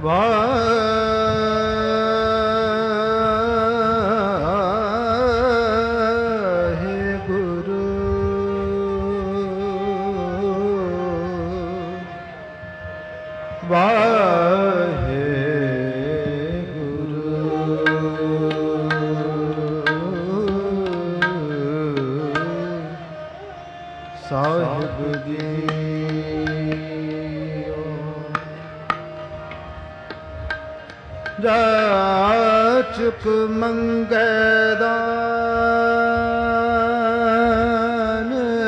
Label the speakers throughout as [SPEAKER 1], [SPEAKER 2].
[SPEAKER 1] ਵਾਹਿਗੁਰੂ ਸਾਹਿਬ JIO. Jachak ਮੰਗੈ ਦਾਨ,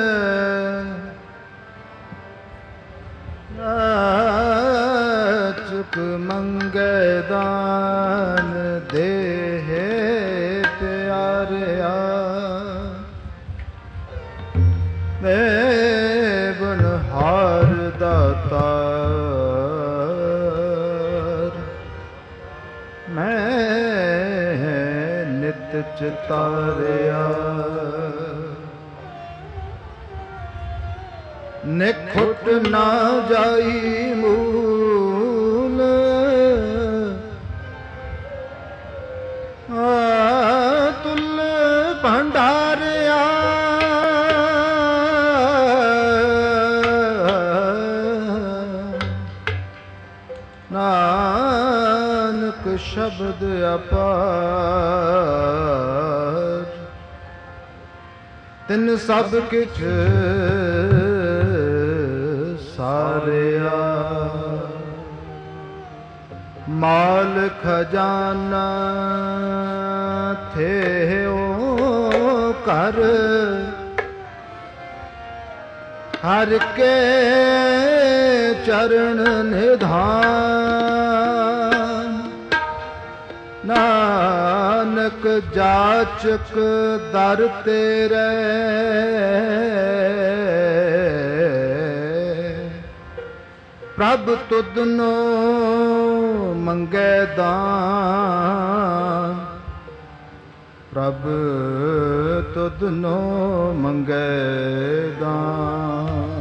[SPEAKER 1] ਜਾਚਕ ਮੰਗੈ ਦਾਨ, ਦੇਹ ਪਿਆਰਿਆ ਦੇਵਨਹਾਰ ਦਾਤਾਰ। ਮੈਂ ਨਿਤ ਚਿਤਾਰਿਆ ਨਿਖੁੱਟ ਨਾ ਜਾਈ ਮੂਲ, ਤੁਲ ਭੰਡਾਰਿਆ ਨਾਨਕ ਸ਼ਬਦ ਅਪਾਰ। ਤਿਨ ਸਭ ਕਿਛ ਸਾਰਿਆ, ਮਾਲ ਖਜ਼ਾਨਾ ਥੇਓ ਕਰ, ਹਰ ਕੇ ਚਰਨ ਨਿਧਾਨ। ਨਾਨਕ ਜਾਚਕ ਦਰ ਤੇਰੇ, ਪ੍ਰਭ ਤੁਧਨੋ ਮੰਗੈ ਦਾਨ। ਪ੍ਰਭ ਤੁਧਨੋ ਮੰਗੈ ਦਾਨ।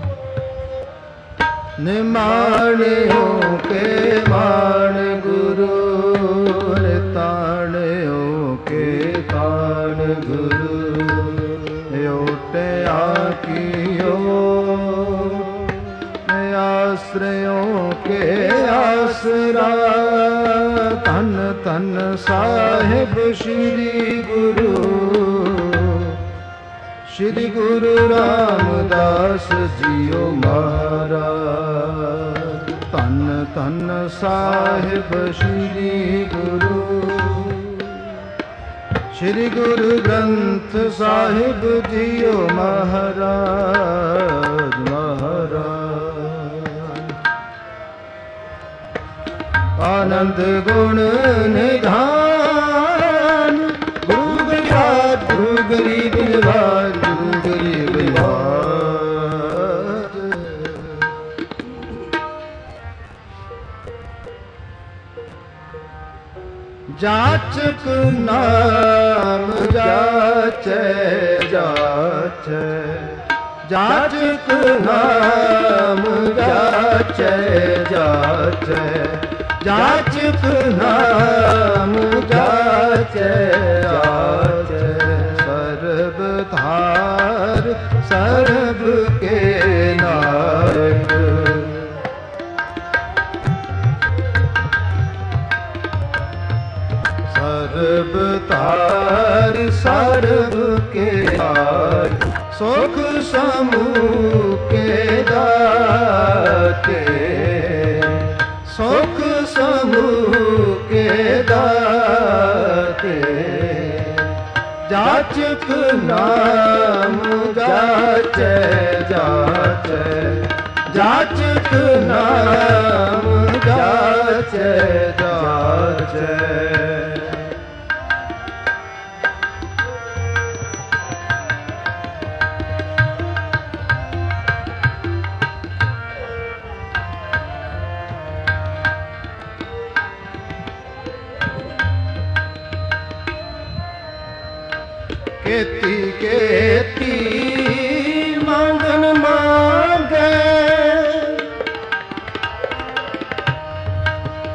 [SPEAKER 1] ਨਿਮਾਣਿਓ ਕੇ ਮਾਣ ਗੁਰੂ, ਨਿਤਾਣਿਓ ਕੇ ਤਾਣ ਗੁਰੂ। ਓਟਿਆ ਕੀਓ ਆਸਰਿਓ ਕੇ ਆਸਰਾ। ਧੰਨ ਧੰਨ ਸਾਹਿਬ ਸ੍ਰੀ ਗੁਰੂ, ਸ਼੍ਰੀ ਗੁਰੂ ਰਾਮਦਾਸ ਜੀਓ ਮਹਾਰਾਜ। ਧੰਨ ਧੰਨ ਸਾਹਿਬ ਸ੍ਰੀ ਗੁਰੂ, ਸ਼੍ਰੀ ਗੁਰੂ ਗ੍ਰੰਥ ਸਾਹਿਬ ਜੀਓ ਮਹਾਰਾਜ ਮਹਾਰਾਜ। ਆਨੰਦ ਗੁਣ ਨਿਧਾਨ, ਗੁਰੂ ਗਰੀਬ ਗੁਰੂ ਗਰੀਬ ਨਿਵਾਜ, ਗੁਰੂ ਗਰੀਬ ਨਿਵਾਜ। ਜਾਚਕ ਨਾਮ ਜਾਚੈ ਜਾਚੈ, ਜਾਚਕ ਨਾਮ ਜਾਚੈ ਜਾਚੈ, ਜਾਚਕ ਨਾਮ ਜਾਚੈ ਜਾਚੈ। ਸਰਬ ਧਾਰ ਸਰਬ ਕੇ ਨਾਇਕ, ਸਰਬ ਧਾਰ ਸਰਬ ਕੇ ਨਾਇਕ। ਸੁਖ ਸਮੂਹ ਕੇ ਦਾਤੇ, ਸੁਖ ਸਮੂਹ ਕੇ ਦਾਤੇ। ਜਾਚਕ ਨਾਮ ਜਾਚੈ ਜਾਚੈ, ਜਾਚਕ ਨਾਮ ਜਾਚੈ ਜਾਚੈ। ਕੇਤੀ ਕੇਤੀ ਮੰਗਨ ਮੰਗੈ,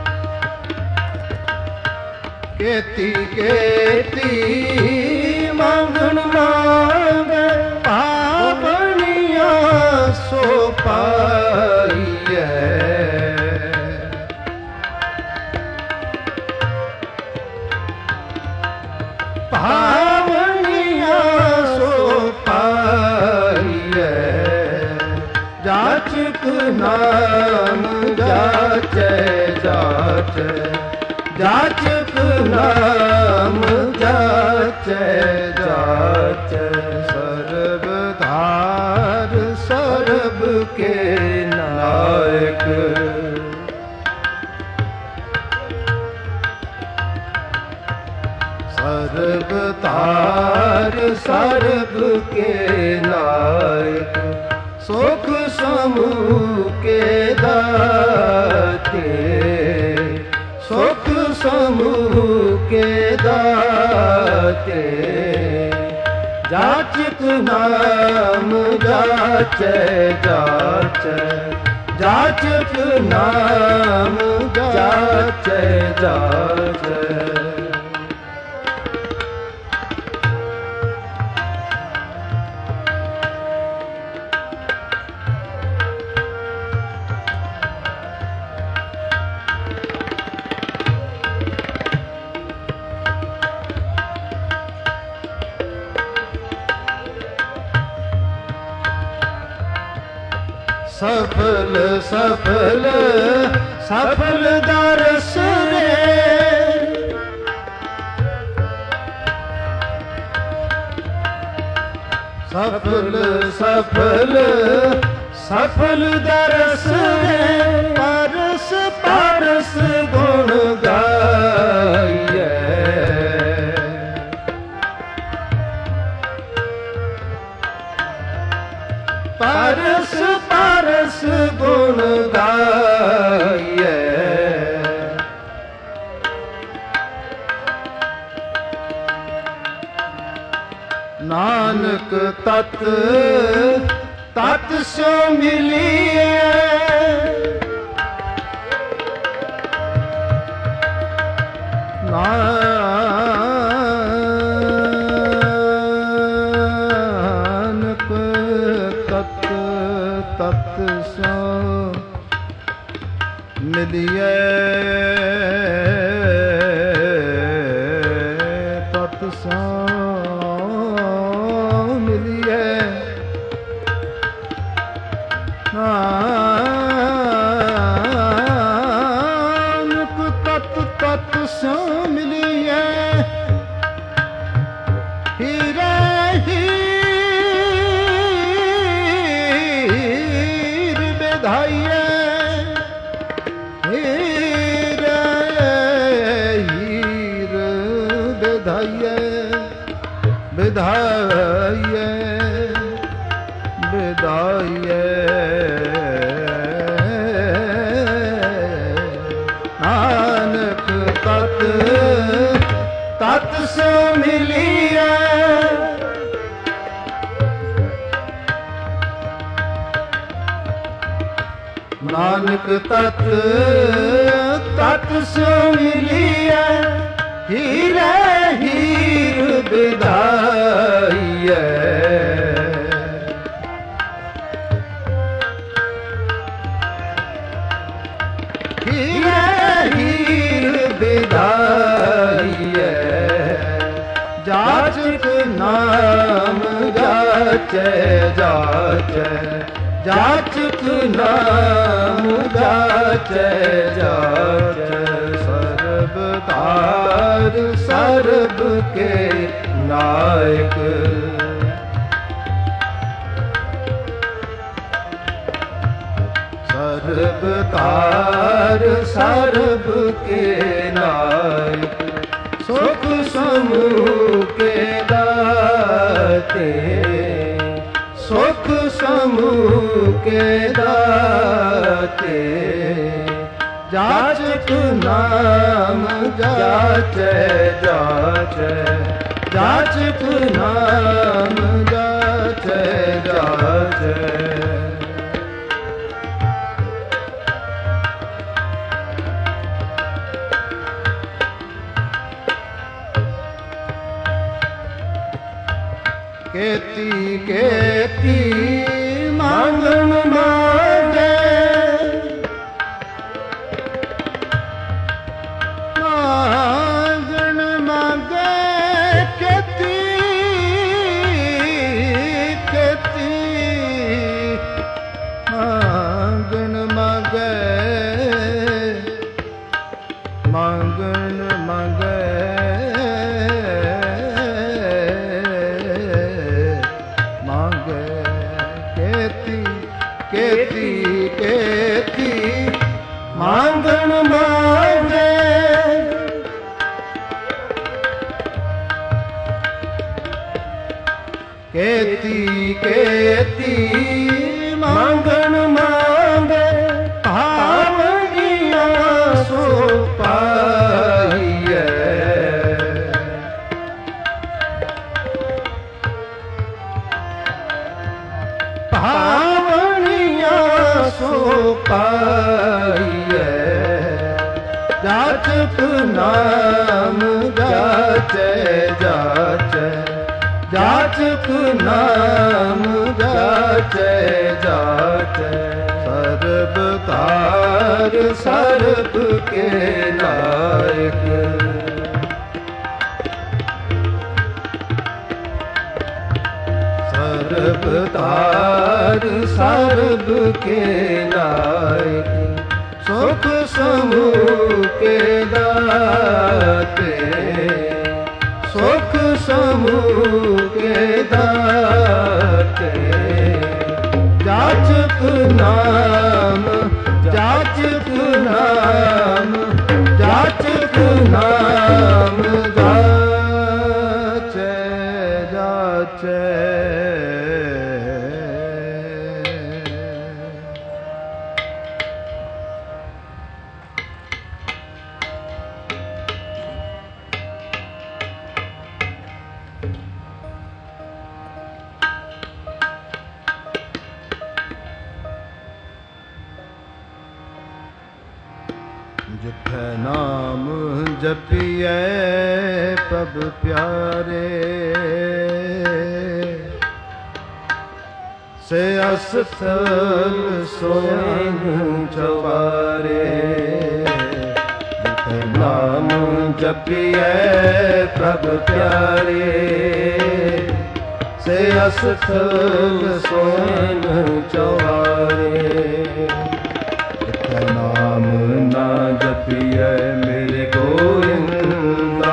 [SPEAKER 1] केती केती मंगन मांगे पावनिया सो पाइए पावनिया सो पाइए जाचक नाम जाचे जाचे जाचक नाम जाचे जाचे सर्वधार सर्व के नायक सर्वधार सर्व के नायक सुख समूह के दाते सुख समूह के दाते जाचक नाम जाचे जाचे जाचक नाम जाचे जाचे सफल सफल सफल दरस रे सफल सफल सफल दरस रे परस परस गुण गाइए परस परस गुण गाइए नानक तत तत सो मिलिए नानक तत तत सो मिलिए तत सो मिलिए नानक तत तत सो मिलिए हीरे हीर बेधाइए हीरे हीर बेधाइए बेधाइए बेधाइए नानक तत तत सो मिलिए नानक तत तत सो मिलिए हीरे हीर बिधाइए हीरे हीर बिधाइए जाचक नाम जाचे जाचे जाचक नाम जाचे जाचे सर्वधार सर्व के नायक सर्वधार सर्व के नायक सुख समूह के दाते सुख समूह के दाते जाचक नाम जाचे जाचे जाचक नाम जाचे जाचे केती केती मांगन मांगे मांगन मांगे केती केती मांगन मांगे मांगन मांगे केती केती मांगन मांगे केती केती मांगन मांगे भावनिया सो पाइए सो पाइए जाचक नाम जाचे जाचे जाचक नाम जाचे जाचे सर्वकार सर्व के लायक सर्वतार सर्व के लायक सुख समूह के दाते सुख समूह के दाते जाचक नाम जाचक नाम जाचक नाम जाचे जाचे जिथे नाम जपिए प्रभु प्यारे से अस्थल सोएं चवारे जिथे नाम जपिए प्रभु प्यारे से अस्थल सोएं चवारे नाम ना जपिए मेरे गोविंदा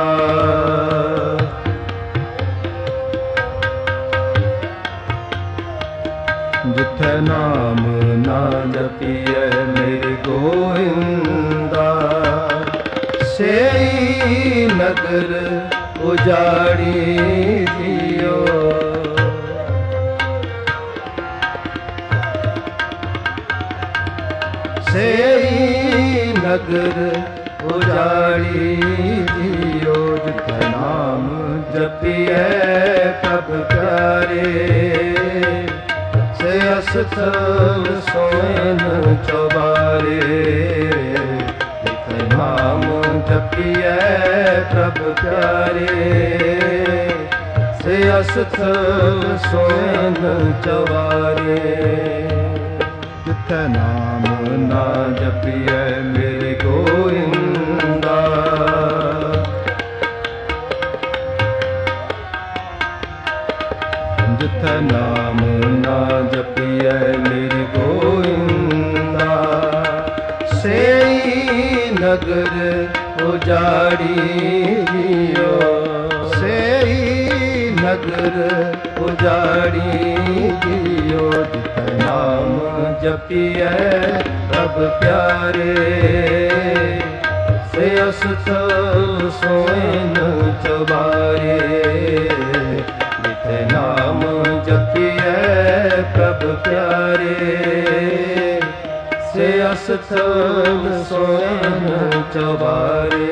[SPEAKER 1] जिथे नाम ना जपिए मेरे गोविंदा सेई नगर उजाड़ी दियो सेई नगर उजाड़ी दियो जिथे नाम जपिए प्रभु प्यारे से अस्थल सोएन चौबारे जिथे नाम जपिए प्रभु प्यारे से अस्थल सोएन चौबारे जिथे नाम ना जपिए मेरे गोविंदा जिथे नाम ना जपिए मेरे गोविंदा सेई नगर उजाड़ी दियो सेई नगर उजाड़ी दियो जिथे नाम जपिए प्रभु प्यारे से अस्थल सोएन चबारे जिथे नाम जपिए प्रभु प्यारे से अस्थल सोएन चबारे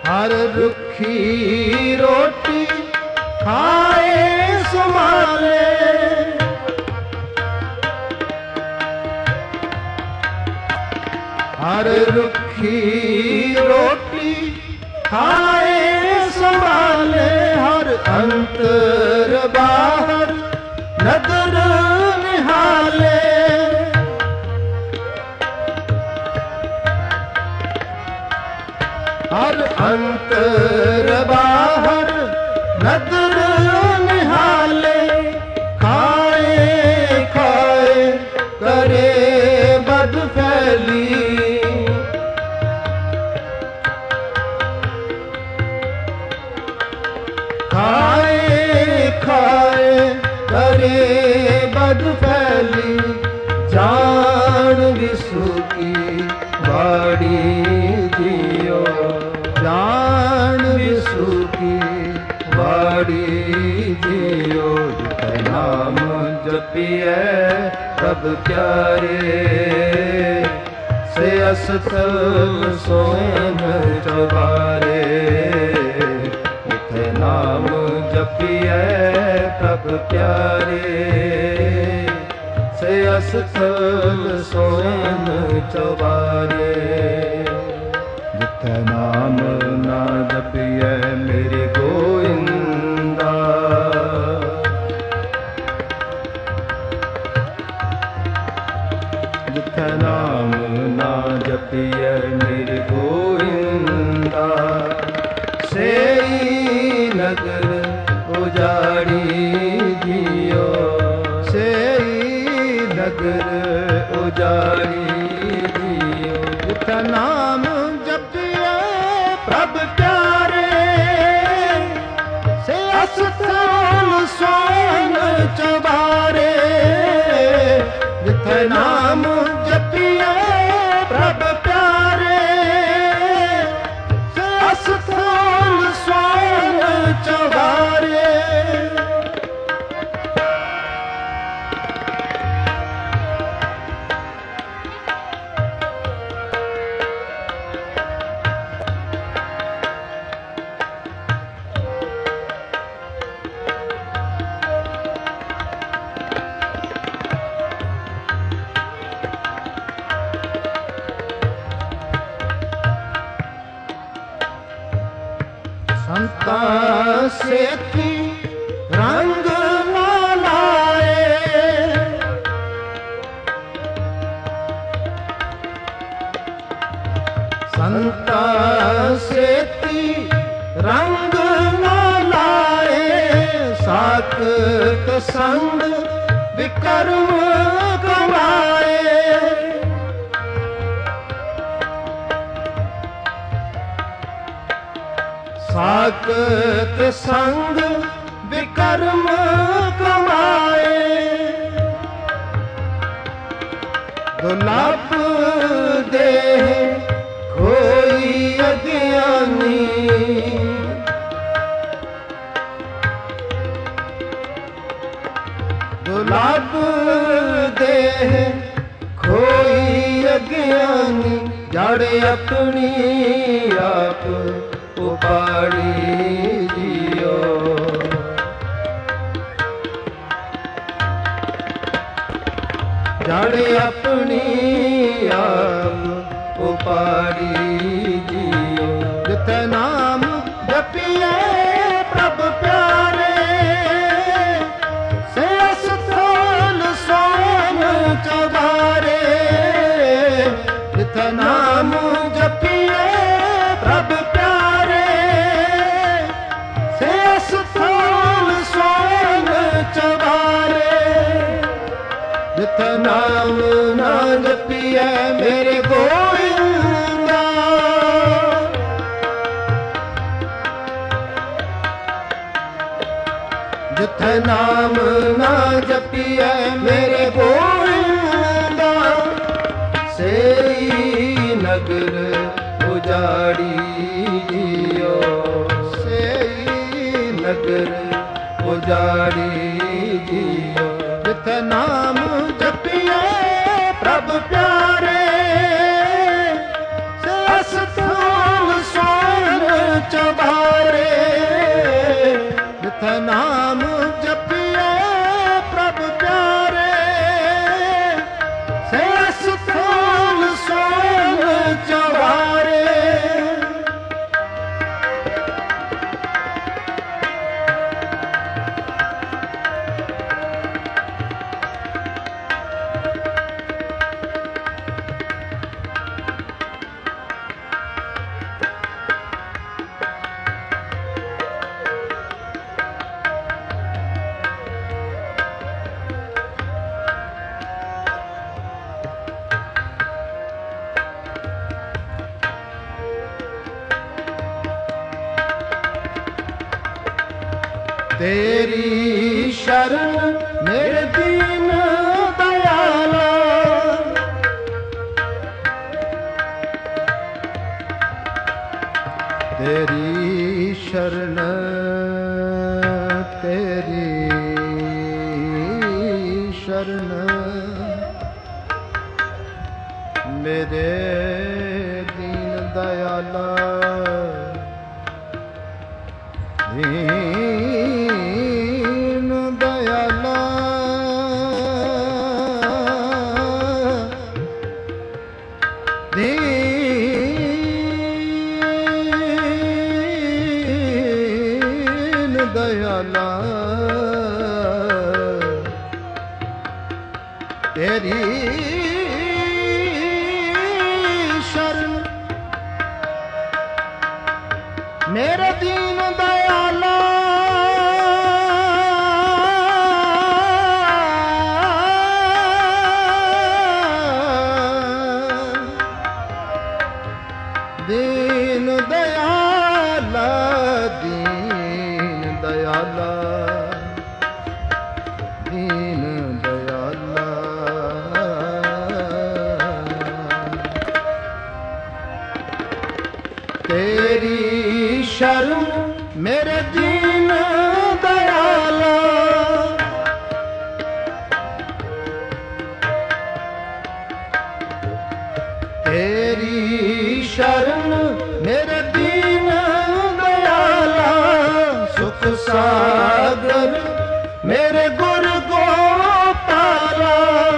[SPEAKER 1] हर रुखी रोटी खाए संभाले, हर रुखी रोटी खाए संभाले, हर अंतर बाहर नदर निहाले, हर अंतर बाहर नदर निहाले, खाए खाए करे बद फैली, खाए खाए करे बद फैली, जान विसु की वाड़ी जियो, जान विसु की वाड़ी जियो, जिते नाम जपिए प्रभ प्यारे, से अस्थल सोन चबारे, जिते नाम जपिए प्रभ प्यारे, से अस्थल सोन चबारे, जिथे नाम ना जपिए मेरे गोविंदा, जिथे नाम ना जपिए मेरे गोविंदा, सेई नगर उजाड़ी जियो, सेई नगर उजाड़ी जियो, जिथे नाम जपिए प्रभ प्यारे, से अस्थल सोन चबारे, जिथे नाम जपिए प्रभ प्यारे, से अस्थल सोन चबारे, संता सेती रंग ना लाए, संता सेती रंग ना लाए, साकत संग विकर्म कमाए, साकत संग विकर्म कमाए, दुर्लभ देह खोई अज्ञानी, दुर्लभ देह खोई अज्ञानी, जड़ अपनी आप उपाड़ी जियो, जड़ अपनी आप उपाड़ी जियो, जिथे नाम जपिए प्रभ प्यारे, से अस्थल सोन चबारे, जिथे नाम जपिए प्रभ प्यारे, से अस्थल सोन चबारे, जिथे नाम ना जपिए मेरे गोविंदा, जिथे नाम ना जपिए मेरे गोविंदा, सेई नगर उजाड़ी जियो, सेई नगर उजाड़ी जियो, जिथे नाम जपिए प्रभ प्यारे, से अस्थल सोन तेरी शरण मेरे दीन दयाला, तेरी शरण तेरी शरण मेरे दीन दयाला, दीन दयाला, दीन दयाला, तेरी शरण मेरे दीन दयाला, दीन दयाला, दीन दयाला, दीन दयाला, तेरी शरण मेरे दीन दयाला, तेरी शरण मेरे दीन दयाला, सुख सागर मेरे गुर गोपाला,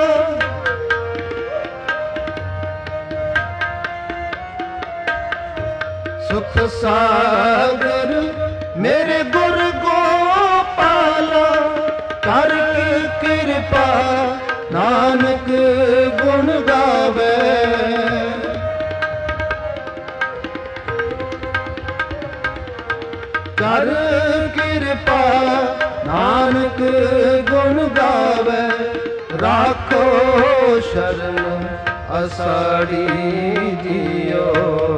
[SPEAKER 1] सुख सागर मेरे गुर गोपाला, कर कृपा नानक गुण गावे, कर कृपा नानक गुण गावे, राखो शरण असाड़ी जियो,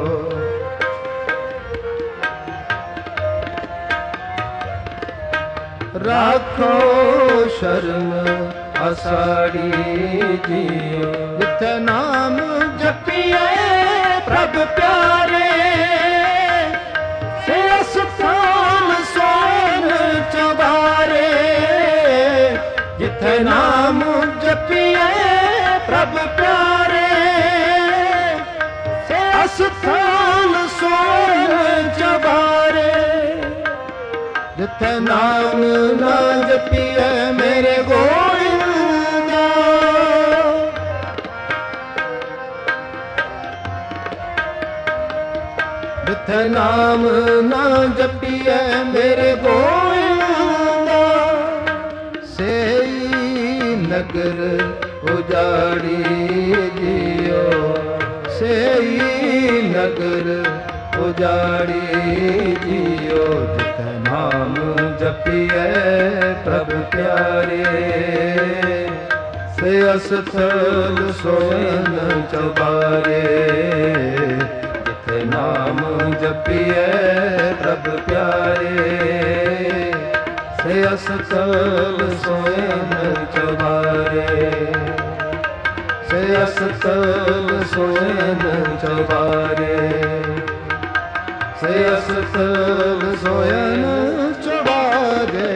[SPEAKER 1] राखो शरण असाड़ी जियो, जिथे नाम जपिए प्रभ प्यारे, से स्थान सोन चबारे, जिथे नाम जपिए प्रभ प्यारे, से स्थान सोन चबारे, जिथे नाम ना जपिए मेरे गोविंदा, जिथे नाम ना जपिए मेरे गोविंदा, सेई नगर उजाड़ी जियो, सेई नगर उजाड़ी जियो, जिथे नाम जपिए प्रभ प्यारे, से अस्थल सोयन चबारे, जिथे नाम जपिए प्रभ प्यारे, से अस्थल सोयन चबारे, से अस्थल सोयन चबारे, से अस्थल सोयन चबारे,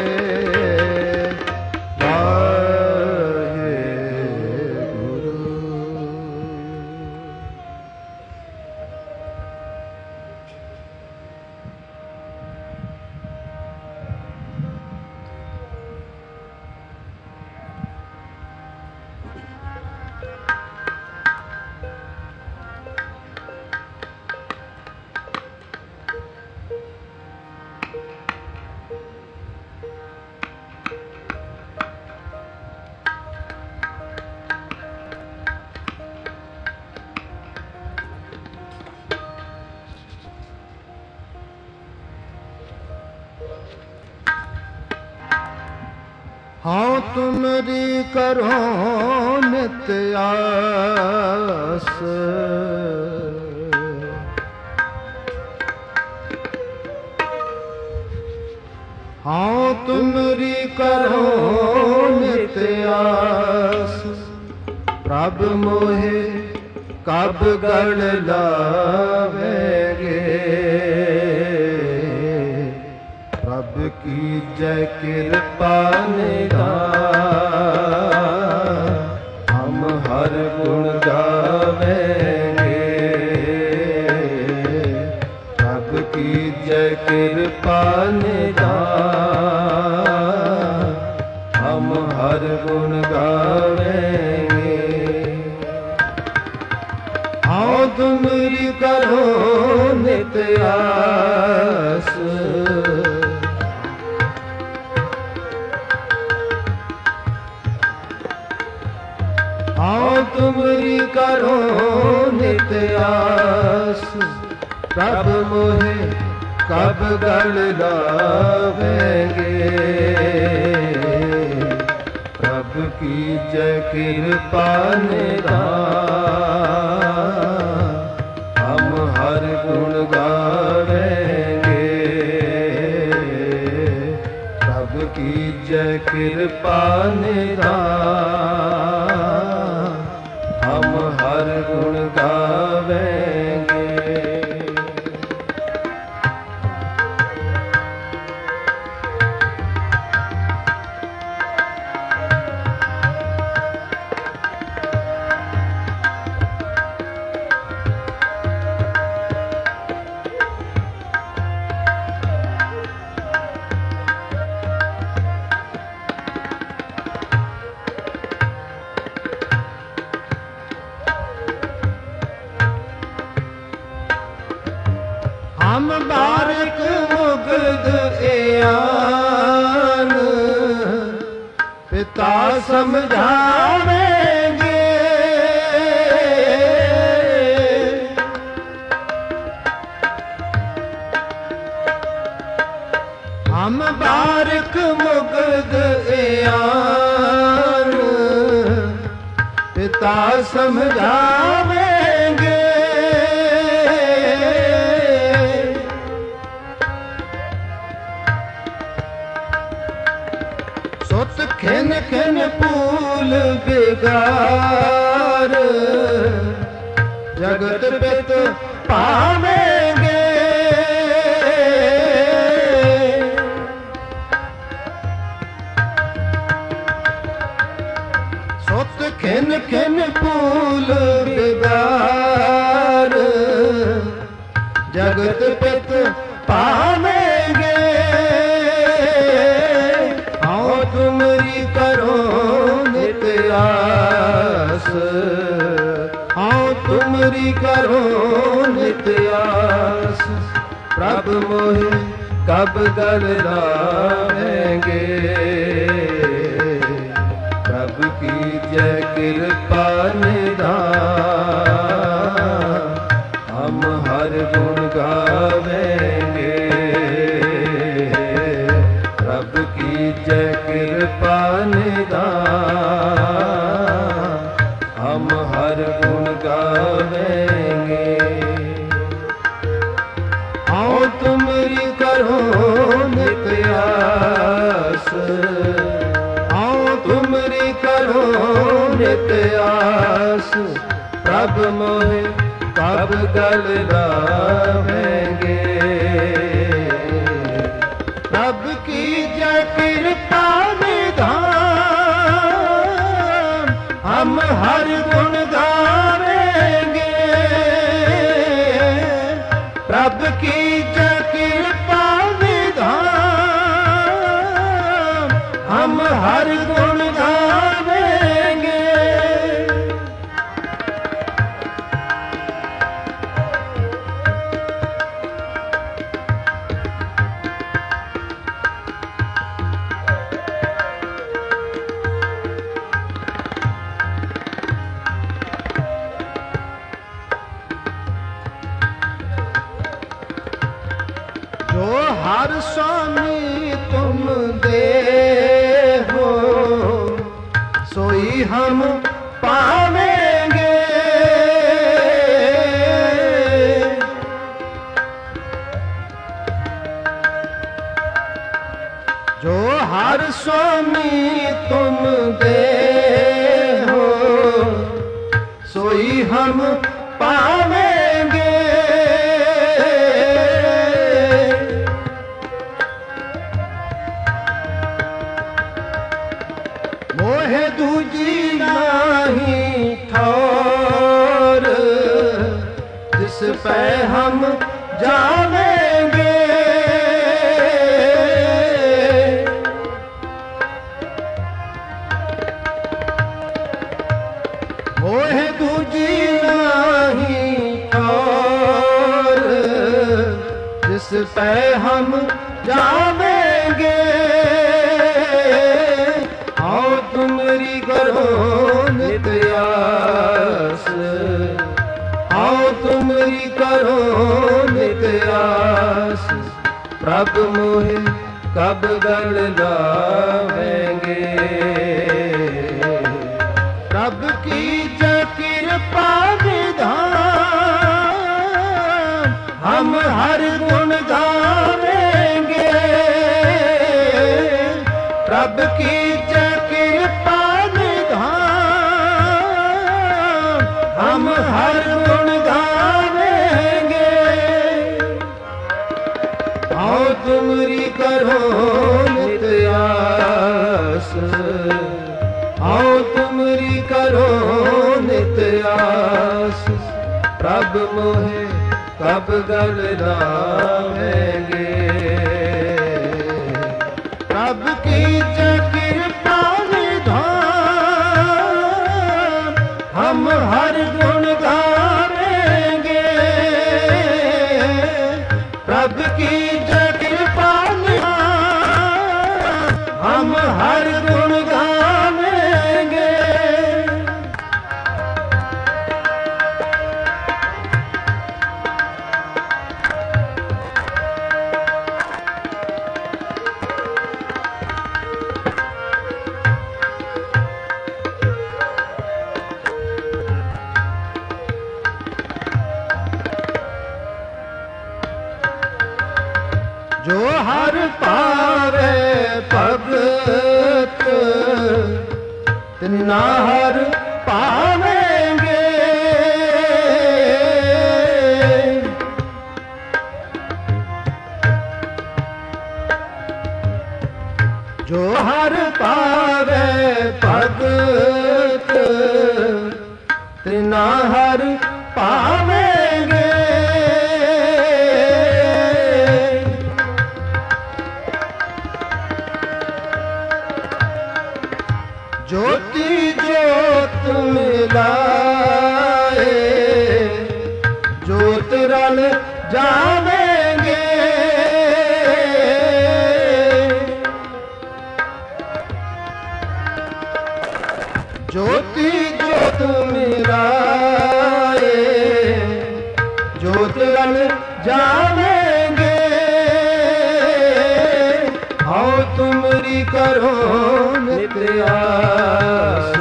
[SPEAKER 1] हाँ तुमरी करो नित आस, हाँ तुमरी करो नित आस, प्रभ मोहे कब गढ़ लावेंगे। प्रभ की जय कृपा निधान, हम हर गुण गावेंगे। प्रभ की जय कृपा निधान, हम हर गुण गावेंगे। हाँ तुमरी करो नित आस, हाँ तुमरी करो नित आस, प्रभ मोहे कब गढ़ लावेंगे। प्रभ की जय कृपा निधान, हम हर गुण गावेंगे। प्रभ की जय कृपा निधान, हम हर गुण गावेंगे। हम बारिक मुग्ध एयान, पिता समझावेंगे। हम बारिक मुग्ध एयान, पिता समझावेंगे। खिन खिन फूल बिगार, जगत पित पावेंगे। सुत खिन खिन फूल बिगार, जगत पित पावेंगे। हाँ तुमरी करो नित आस, हाँ तुमरी करो नित आस, प्रभ मोहे कब गढ़ लावेंगे। प्रभ की जय कृपा निधान, हम हर गुण गावेंगे। प्रभ की जय कृपा निधान, हम हर गुण गावेंगे। हाँ तुमरी करो नित आस, हाँ तुमरी करो नित आस, प्रभ मोहे कब गढ़ लावेंगे। प्रभ की जय कृपा निधान, हम हर गुण गावेंगे। प्रभ की जय कृपा निधान, हम हर गुण गावेंगे। जो हर स्वामी तुम दे हो, सोई हम पावेंगे। जो हर स्वामी तुम दे हो सोई हम पावेंगे। मोहे दूजी नहीं ठौर जिस पे हम जावेंगे। मोहे दूजी नहीं ठौर जिस पे हम जावेंगे। आओ तुमरी करो नित्य आस, आओ तुमरी करो नित्य आस। प्रभु मोहे कब गल लावेंगे। प्रभु की कृपा विधान हम हर गुण गावेंगे। प्रभु की कृपा विधान हम हर गुण गावेंगे। आओ तुमरी करो नित्य आस, आओ तुमरी करो नित्य आस। प्रभु मोहे कब गल लावेंगे। प्रभु की कृपा विधान हम हर गुण गावेंगे। प्रभु की कृपा विधान हम हर गुण गावेंगे। जो हर पावे भगत तिन्ना हर पावेंगे। जो हर पावे भगत तिन्ना हर पावेंगे। ज्योति ज्योत मिलाए ज्योत रल जावेंगे। ज्योति ज्योत मिलाए ज्योत रल जावेंगे। आओ तुमरी करो नित्य आस,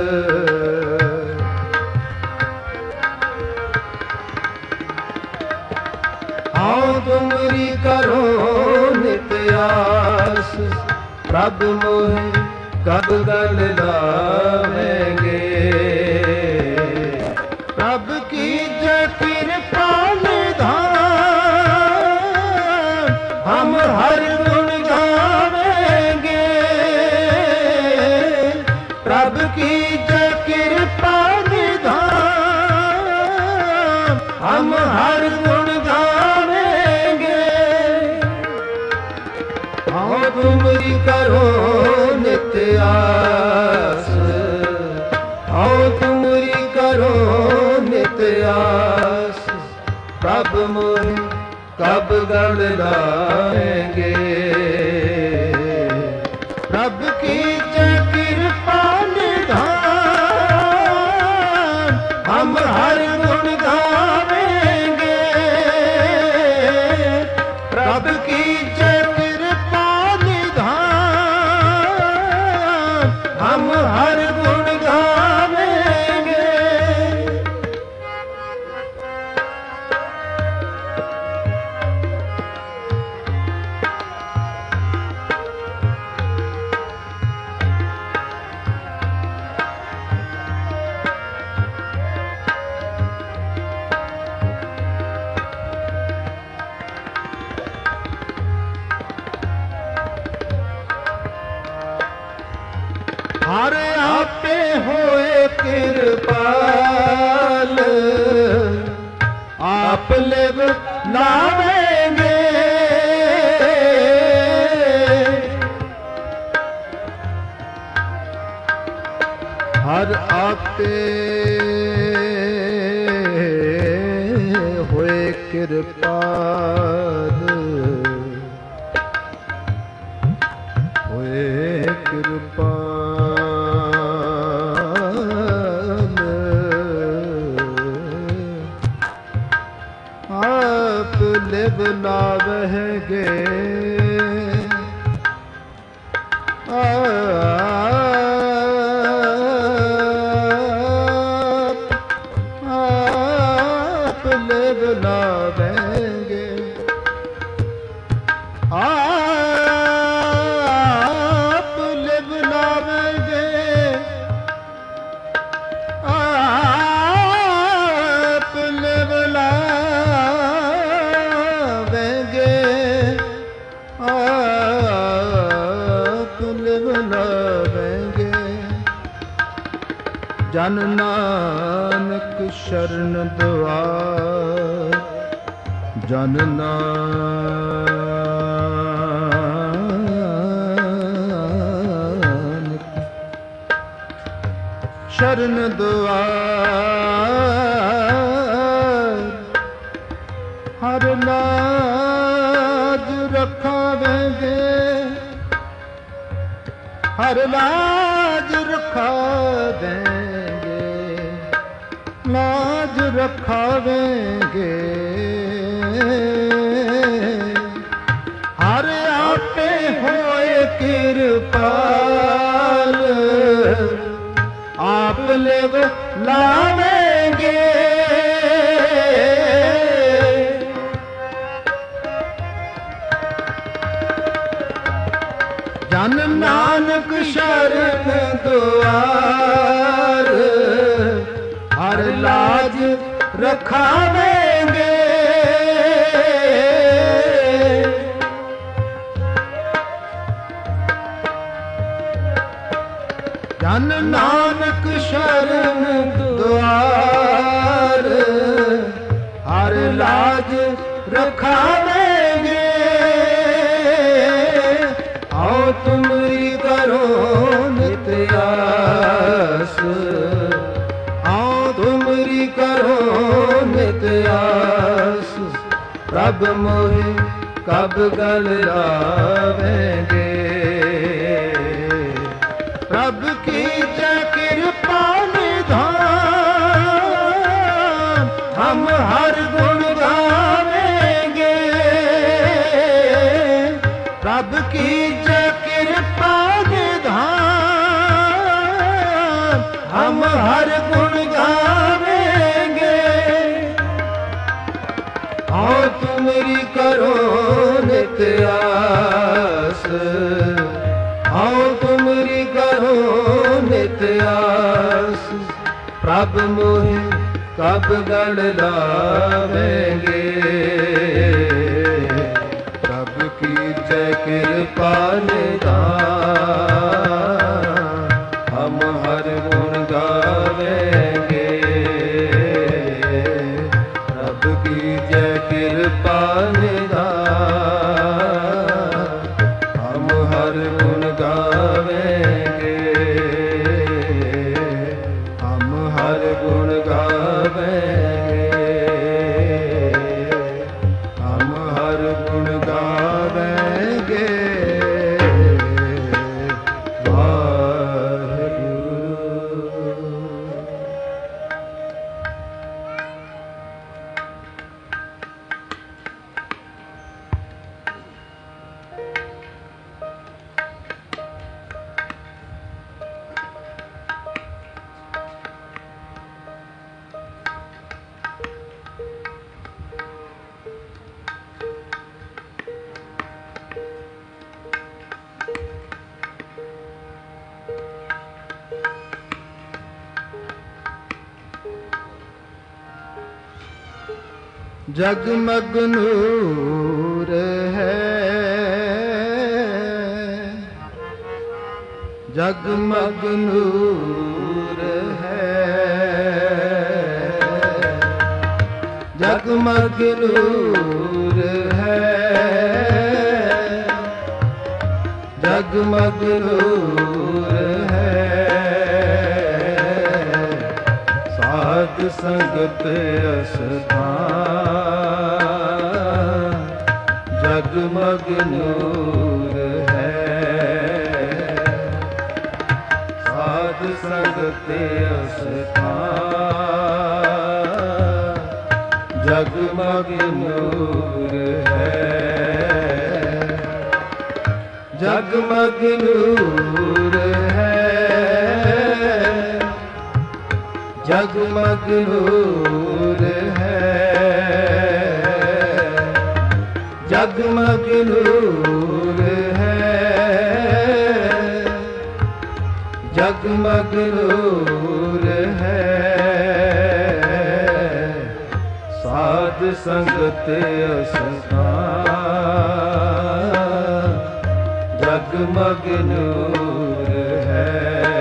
[SPEAKER 1] आओ तुमरी करो नित्य आस। प्रभु मोहे कब गल लावेंगे। प्रभु की कृपा निधान हम हर गुण गावेंगे। प्रभु की कृपा निधान हम हर गुण गावेंगे। आओ तुमरी करो नित्य आस, आओ तुमरी करो नित्य आस। प्रभु मोहे कब गल लाएंगे। प्रभु की कृपा निधान हम हर गुण गावेंगे। प्रभु की कृपा निधान हम हर गुण गावेंगे। ਲਾਵੇਂਗੇ। ਹਰ ਆਪੇ ਹੋਏ ਕਿਰਪਾਲ, ਹੋਏ ਕਿਰਪਾਲ। ਆਪ ਲਿਵ ਲਾਵਹਿਗੇ, ਆਪ ਲਿਵ ਲਾਵਹਿਗੇ, ਆਪ ਲਿਵ ਲਾਵਹਿਗੇ, ਆਪ ਲਿਵ ਲਾਵਹਿਗੇ, ਆਪ ਲਿਵ ਲਾਵਹਿਗੇ। ਜਨ ਨਾਨਕ ਸ਼ਰਨ ਦੁਆਰ, ਜਨ ਨਾਨਕ ਸ਼ਰਨ ਦੁਆਰ। ਹਰ ਲਾਜ ਰਖਾਵੇਂਗੇ, ਹਰ ਲਾਜ ਰਖਾਵੇਂਗੇ, ਲਾਜ ਰਖਾਵੇਂਗੇ। ਹਰ ਆਪੇ ਹੋਏ ਕਿਰਪਾਲ, ਆਪ ਲਿਵ ਲਾਵੇਂਗੇ। ਜਨ ਨਾਨਕ ਸ਼ਰਨ ਦੁਆਰ, ਹਰ ਲਾਜ ਰਖਾਵੇਂਗੇ। ਜਨ ਨਾਨਕ ਸ਼ਰਨ ਦੁਆਰ, ਹਰ ਲਾਜ ਰਖਾਵੇਂਗੇ। ਆਓ ਤੁਮਰੀ ਕਰੋ ਨਿਤ ਆਸ, ਆਓ ਤੁਮਰੀ ਕਰੋ ਨਿਤ ਆਸ। ਪ੍ਰਭ ਮੋਹਿ ਕਬ ਗਲ ਲਾਵੇਂਗੇ, ਪ੍ਰਭ ਕੀ ਜੈ ਕਿਰਪਾ ਨਿਧਾਨ। ਹਮ ਹਰ ਗੁਣ ਗਾਵੇਂਗੇ, ਪ੍ਰਭ ਕੀ ਜੈ ਕਿਰਪਾ ਨਿਧਾਨ। ਹਮ ਹਰ ਗੁਣ ਗਾਵੇਂਗੇ। ਆਓ ਤੁਮਰੀ ਕਰੋ ਨਿਤ ਆਸ, ਆਓ ਤੁਮਰੀ ਕਰੋ ਨਿਤ ਆਸ। ਪ੍ਰਭ ਮੋਹਿ ਕਬ ਗਲ ਲਾਵੇਂਗੇ, ਪ੍ਰਭ ਕੀ ਜੈ ਕਿਰਪਾ ਨਿਧਾਨ। ਹਮ ਹਰ ਗੁਣ ਗਾਵੇਂਗੇ, ਪ੍ਰਭ ਕੀ ਜੈ ਕਿਰਪਾ ਨਿਧਾਨ। ਹਮ ਹਰ ਗੁਣ ਗਾਵੇਂਗੇ, ਹਮ ਹਰ ਗੁਣ ਗਾਵੇਂਗੇ, ਹਮ ਹਰ ਗੁਣ ਗਾਵੇਂਗੇ। जगमग नूर है, जगमग नूर है, जग जगमग नूर है, जगमग नूर है। साध संगत अस्थान जगमग नूर है। साध संगत अस्थान जगमग नूर है। जगमग नूर है, जगमग नूर है। जगमग नूर है, जगमग नूर है। साध संगत अस्थान जगमग नूर है।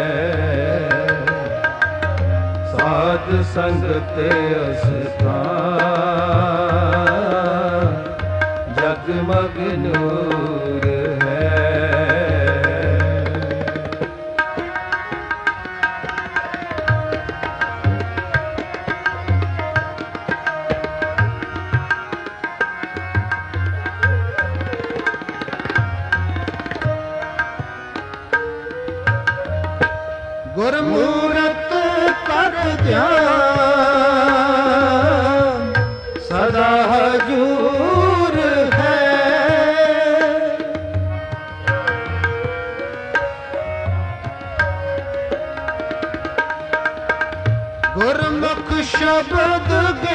[SPEAKER 1] साध संगत अस्थान जगमग नूर है। गुरमूरत कर ध्यान सदा हजूर है। गुरमुख शब्द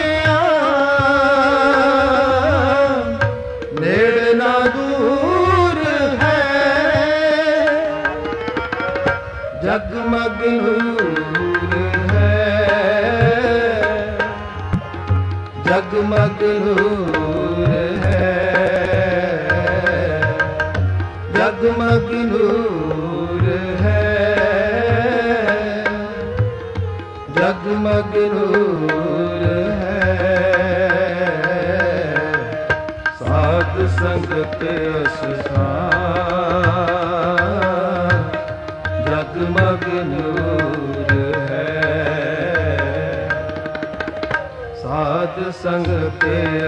[SPEAKER 1] ज्ञान नेड़ ना दूर है। जगमग नूर है, जगमग नूर है। जगमग नूर है, जगमग नूर है। साध संगत अस्थान जगमग नूर है। साध संगत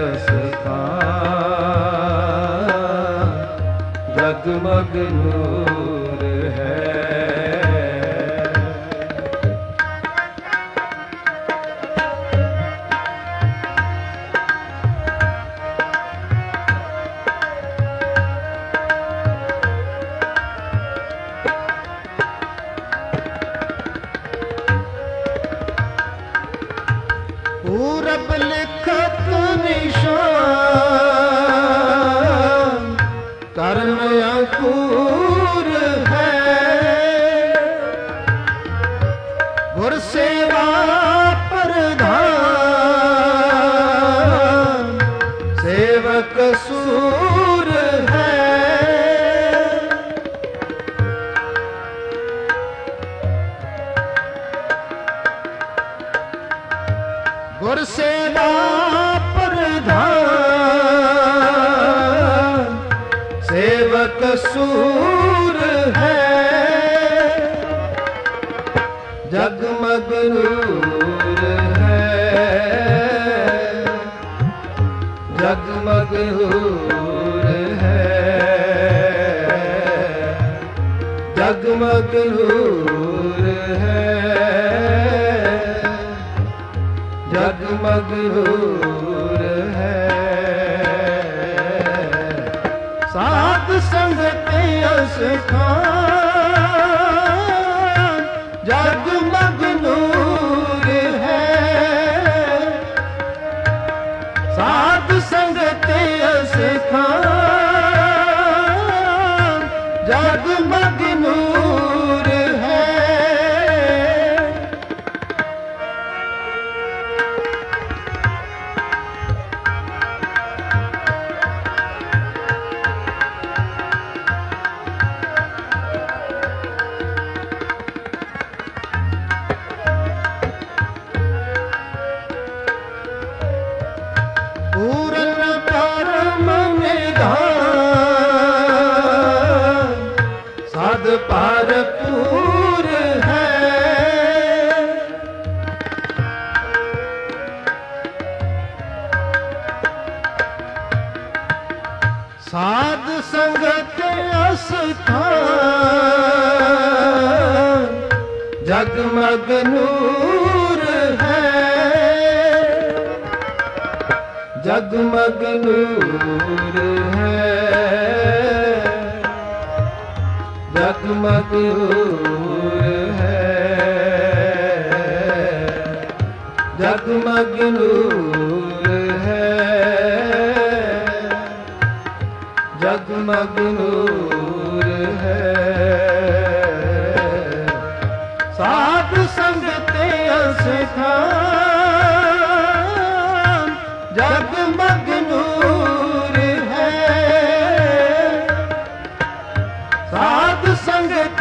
[SPEAKER 1] अस्थान जगमग नूर है। पूरब लिखत निशान कर्म अंकुर है। गुर सेवा प्रधान सेवक सूर है। गुर सेवा प्रधान सेवक सूर है। जगमग नूर है, जगमग नूर है। जगमग नूर है, जगमग नूर है। साध संगत अस्थान जगमग नूर है। साध संगत अस्थान जगमग नूर है। ਸਾਧ ਸੰਗਤ ਅਸਥਾਨ ਜਗਮਗ ਨੂਰ ਹੈ, ਜਗਮਗ ਨੂਰ ਹੈ, ਜਗਮਗ ਨੂਰ ਹੈ, ਜਗਮਗ ਨੂਰ ਹੈ, ਜਗਮਗ ਨੂਰ ਹੈ। ਸਾਧ ਸੰਗਤ ਅਸਥਾਨ ਜਗਮਗ ਨੂਰ ਹੈ, ਸਾਧ ਸੰਗਤ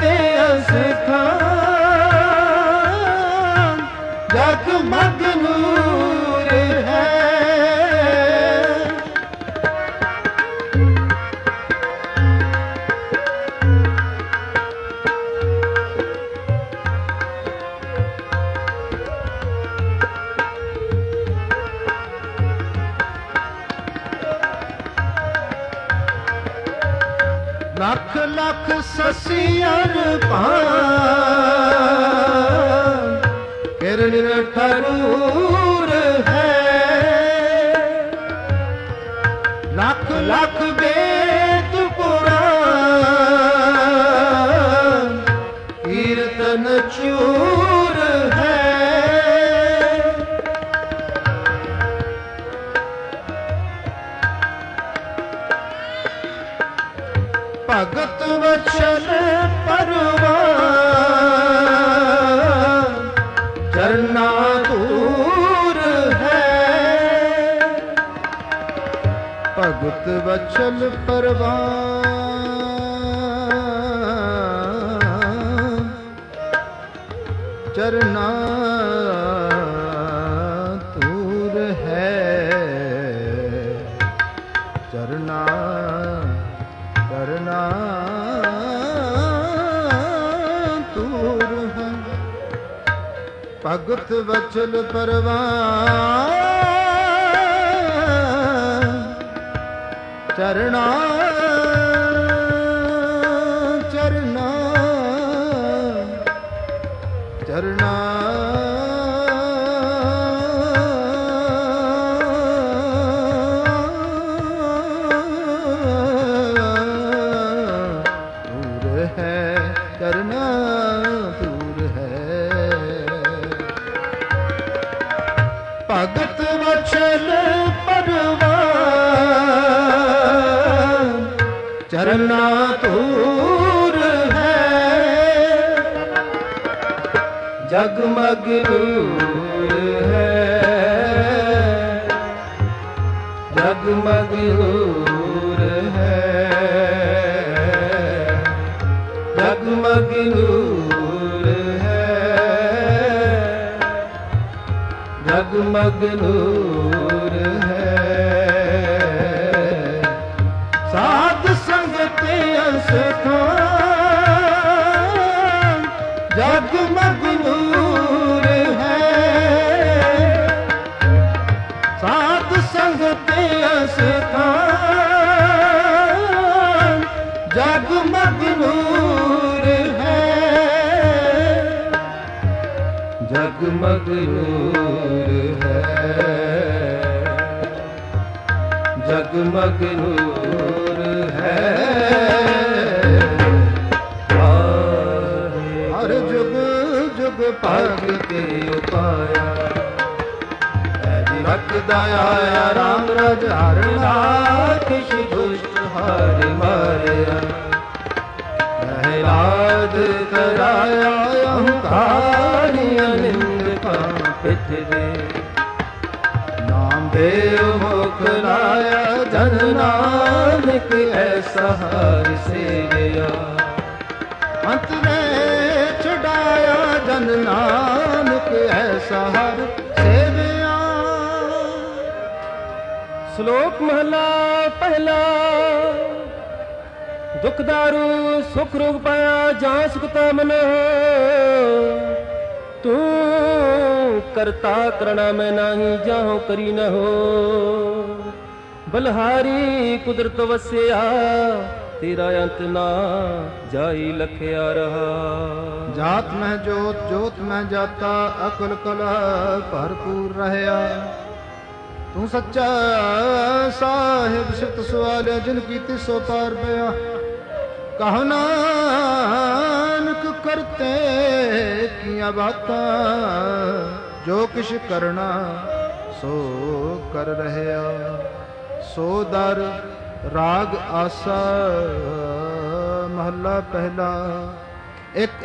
[SPEAKER 1] ਅਸਥਾਨ ਜਗਮਗ ਨੂਰ ਹੈ। ਲੱਖ ਲੱਖ ਸਸੀਅਰ ਭਾਨ ਕਿਰਨ ਠਰੂਰ ਹੈ, ਲੱਖ ਲੱਖ ਵੇਦ ਪੁਰਾਨ ਕੀਰਤਨ ਚੂਰ ਹੈ। ਭਗਤ ਵਚਨ ਪਰਵਾਨ ਚਰਨਾ ਧੂਰ ਹੈ, ਭਗਤ ਵਚਨ ਪਰਵਾਨ ਚਰਨਾ ਧੂਰ ਹੈ, ਚਰਨਾ ਕਰਨਾ ਤੂਰ ਹੈ। ਭਗਤ ਵਚਨ ਪਰਵਾਨ ਚਰਣਾ ਚਰਣਾ ਚਰਣਾ ਕਰਨਾ ਦੂਰ ਹੈ। ਭਗਤ ਵਚਨ ਪਰਵਾਨ ਚਰਨਾ ਧੂਰ ਹੈ, ਜਗਮਗ ਨੂਰ ਹੈ, ਜਗਮਗ ਨੂਰ ਹੈ, ਜਗਮਗ ਨੂਰ ਹੈ, ਜਗਮਗ ਨੂਰ ਹੈ। ਸਾਧ ਸੰਗਤ ਅਸਥਾਨ ਜਗਮਗ ਨੂਰ ਹੈ, ਸਾਧ ਸੰਗਤ ਅਸਥਾਨ ਜਗਮਗ ਨੂਰ ਹੈ, ਜਗਮਗ ਨੂਰ ਹੈ, ਜਗਮਗ ਨੂਰ ਹੈ। ਹਰ ਜੁਗ ਜੁਗ ਭਗਤ ਉਪਾਇਆ ਰਖਦਾ ਆਇਆ ਰਾਮ ਰਜ ਹਰ ਨਾਥ ਦੁਸ਼ਟ ਹਰ ਮਾਰਿਆ ਪ੍ਰਹਿਲਾਦ ਕਰਾਇਆ ਅਹੰਕਾਰੀ ਅਨਿੰਦ ਕਾਪਿਤ ਦੇ ਨਾਮ ਦੇਵ ਮੁਖ ਲਾਇਆ ਜਨ ਨਾਨਕ ਐਸਾ ਹਰਿ ਸੇਵਿਆ ਅੰਤ ਨੇ ਛੁਡਾਇਆ ਜਨ ਨਾਨਕ ਐਸਾ ਹਰਿ ਸੇਵਿਆ।
[SPEAKER 2] ਸ਼ਲੋਕ ਮਹਲਾ ਪਹਿਲਾ। ਦੁਖ ਦਾਰੂ ਸੁਖ ਰੋਗ ਪਾਇਆ ਜਾਂ ਸੁਖਤਾ ਮਨ ਤੂੰ ਕਰਤਾ ਕਰਣਾ ਮੈਂ ਨਾਹੀ ਜਾਹੋ ਕਰੀ ਨ ਹੋ। ਬਲਹਾਰੀ ਕੁਦਰਤ ਵਸਿਆ ਤੇਰਾ ਅੰਤ ਨਾ ਜਾਈ ਲਖਿਆ ਰਹਾ।
[SPEAKER 1] ਜਾਤ ਮਹਿ ਜੋਤ ਜੋਤ ਮਹਿ ਜਾਤਾ ਅਕਲ ਕਲਾ ਭਰਪੂਰ ਰਹਿਆ। ਤੂੰ ਸੱਚਾ ਸਾਹਿਬ ਸਿਫਤ ਸਵਾਲਿਆ ਜਿਨ ਕੀਤੀ ਸੋ ਪਾਰ ਪਿਆ। ਕਹੋ ਨਾਨਕ ਕਰਤੇ ਕੀਆਂ ਬਾਤਾਂ ਜੋ ਕਿਛ ਕਰਨਾ ਸੋ ਕਰ ਰਹਿਆ। ਸੋ ਦਰ ਰਾਗ ਆਸਾ ਮਹੱਲਾ ਪਹਿਲਾ। ਇੱਕ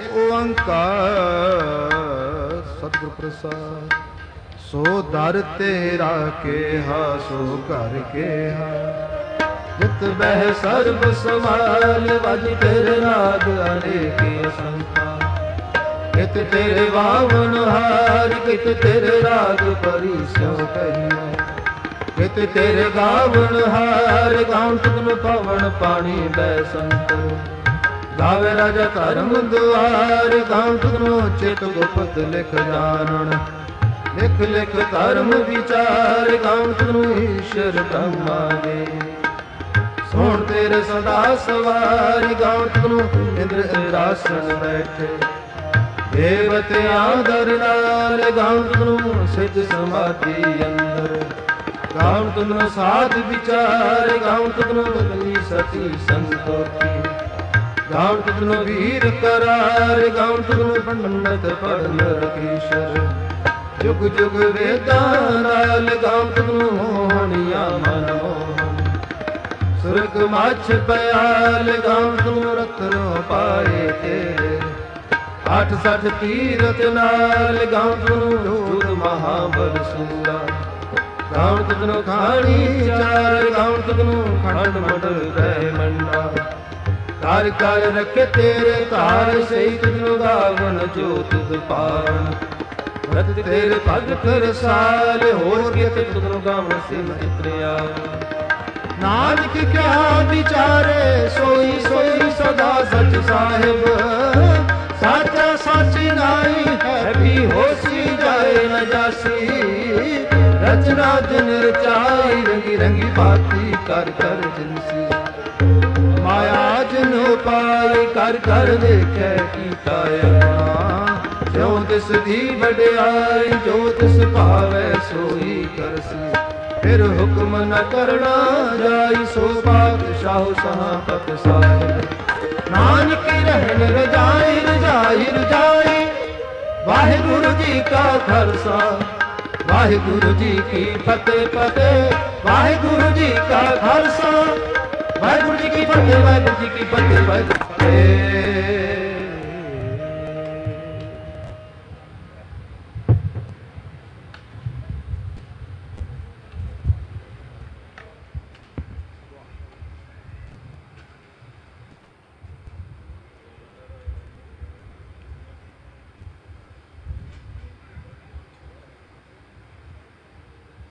[SPEAKER 1] ਓੰਕਾਰ ਸਤਿਗੁਰ ਪ੍ਰਸਾਦ। ਸੋ ਦਰ ਤੇਰਾ ਕੇਹਾ ਸੋ ਘਰ ਕੇਹਾ। ਜਿਤ ਬਹਿ ਸਰਬ ਸਮਾਲ ਵਜ ਤੇਰੇ ਰਾਗ ਅਨੇਕ ਅਸੰਖਾ। ਕਿਤ ਤੇਰੇ ਵਾਵਨ ਹਾਰ ਕਿਤ ਤੇਰੇ ਰਾਗ ਪਰੀ ਸਿਉ ਕਹੀਐ। ਕਿਤ ਤੇਰੇ ਗਾਵਨ ਹਾਰ ਗਾਉਂ ਤੁਮ ਪਵਨ ਪਾਣੀ ਬੈ ਸੰਤ। ਗਾਵੇ ਰਾਜਾ ਧਰਮ ਦੁਆਰ ਗਾਉਂ ਤੁਮ ਚਿਤ ਗੁਪਤ ਲਿਖ ਜਾਣਨ। ਲਿਖ ਲਿਖ ਧਰਮ ਵਿਚਾਰ ਗਾਉਂ ਤੁਮ ਈਸ਼ਰ ਬ੍ਰਹਮਾ ਦੇ। ਸੁਣ ਤੇਰੇ ਸਦਾ ਸਵਾਰ ਗਾਉਂ ਤੁਮ ਇੰਦਰ ਇੰਦਰਾਸਨ ਬੈਠੇ। ਦੇਵਤਿਆਂ ਦਰ ਨਾਲ ਗਾਉਂ ਤੁਮ ਸਿੱਧ ਸਮਾਧੀ ਅੰਦਰ। ਗਾਉਂ ਤੁਮ ਸਾਧ ਵਿਚਾਰ ਗਾਉਂ ਤੁਮ ਗਲੀ ਸਤੀ ਸੰਤੋਖੀ। ਗਾਉਂ ਤੁਮ ਵੀਰ ਕਰਾਰ ਗਾਉਂ ਤੁਮ ਪੰਡਤ ਪੜਨ ਰਖੀਸ਼ਰ। ਜੁਗ ਜੁਗ ਵੇਦਾਂ ਨਾਲ ਗਾਉਂ ਤੁਮ ਮੋਹਣੀਆਂ ਮਨ ਮੋਹਨ। ਸੁਰਗ ਮੱਛ ਪਿਆਲ ਗਾਉਂ ਤੁਮ ਰਤਨੋ ਪਾਏ ਤੇਰੇ। 68 ਤੀਰਥ ਨਾਲ ਗਾਉਂ ਤੁਮ ਜੋਤ ਮਹਾਬਲ ਸੂਰਾ। ਗਾਉਂ ਤੁਮ ਖਾਣੀ ਚਾਰ ਗਾਉਂ ਤੁਮ ਖੰਡ ਮੰਡਲ ਰਹਿ ਮੰਡਾ। ਕਰ ਕਰ ਰਖੇ ਤੇਰੇ ਧਾਰ ਸਹੀ ਤੁਮ ਗਾਵਨ ਜੋ ਤੁਧ ਪਾਵਨ। ਰਤ ਤੇਰੇ ਭਗਤ ਰਸਾਲ ਹੋਰ ਕਿਤ ਤੁਮ ਗਾਵਨ ਸਿਵ ਚਿਤਰਿਆ। ਨਾਨਕ ਕਿਆ ਵਿਚਾਰੇ ਸੋਈ ਸੋਈ ਸਦਾ ਸਚ ਸਾਹਿਬ। ਸਾਚਾ ਸਾਚੀ ਨਾਈ ਹੈ ਵੀ ਹੋਸੀ ਜਾਏ ਨ ਜਾਸੀ। ਰਚਨਾ ਦਿਨ ਰਚਾਈ ਰੰਗੀ ਰੰਗੀ ਬਾਤੀ ਕਰ ਕਰ ਜਿਨਸੀ। ਮਾਇਆ ਜਿਨ ਉਪਾਈ ਕਰ ਕਰ ਦੇਖੈ ਕੀਤਾ ਆਪਣਾ। ਜੋ ਤਿਸ ਦੀ ਵਡਿਆਈ ਜੋ ਤਿਸ ਭਾਵੈ ਸੋਈ ਕਰਸੀ। ਫਿਰ ਹੁਕਮ ਨ ਕਰਨਾ ਜਾਈ ਸੋ ਪਾਤਸ਼ਾਹ ਸਹਾਪਤ ਸਾਹਿਬ। ਨਾਨਕ ਰਹਿਣ ਰਜਾਈ ਰਜਾਈ ਰਜਾਈ। ਵਾਹਿਗੁਰੂ ਜੀ ਕਾ ਖਾਲਸਾ ਵਾਹਿਗੁਰੂ ਜੀ ਕੀ ਫਤਿਹ ਫਤਿਹ। ਵਾਹਿਗੁਰੂ ਜੀ ਕਾ ਖਾਲਸਾ ਵਾਹਿਗੁਰੂ ਜੀ ਕੀ ਫਤਿਹ ਵਾਹਿਗੁਰੂ ਜੀ ਕੀ ਫਤਿਹ ਵਾਹਿਗੁਰੂ।